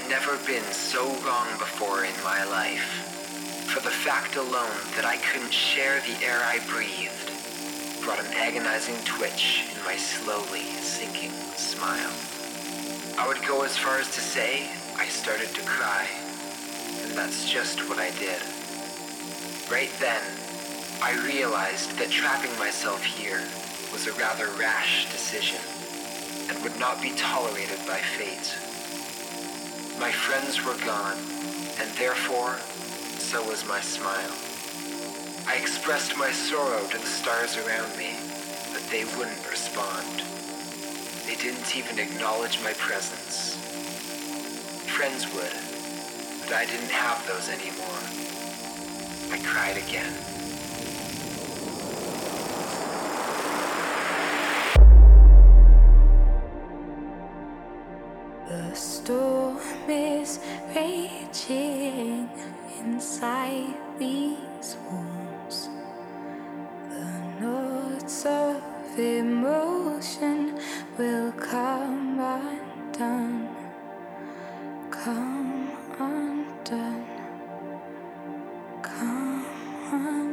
never been so wrong before in my life. For the fact alone that I couldn't share the air I breathed brought an agonizing twitch in my slowly sinking smile. I would go as far as to say I started to cry, and that's just what I did. Right then, I realized that trapping myself here was a rather rash decision and would not be tolerated by fate. My friends were gone, and therefore, so was my smile. I expressed my sorrow to the stars around me, but they wouldn't respond. They didn't even acknowledge my presence. Friends would, but I didn't have those anymore. I cried again. The storm is raging inside these walls. The notes of emotion will come undone, come undone, come undone.